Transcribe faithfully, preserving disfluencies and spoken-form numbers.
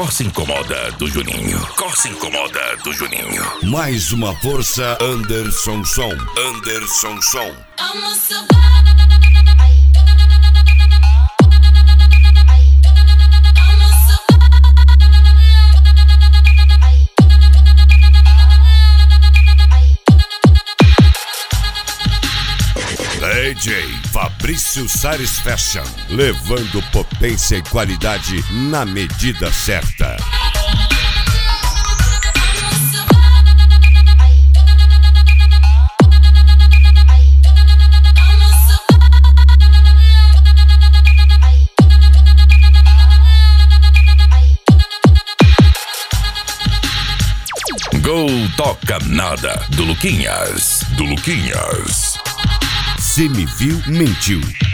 Corsa Incomoda do Juninho. Corsa Incomoda do Juninho. Mais uma força, Anderson Som. Anderson Som. D J Fabrício Sares Fashion, levando potência e qualidade na medida certa. Gol Toca Nada do Luquinhas. Do Luquinhas. Se me viu, mentiu.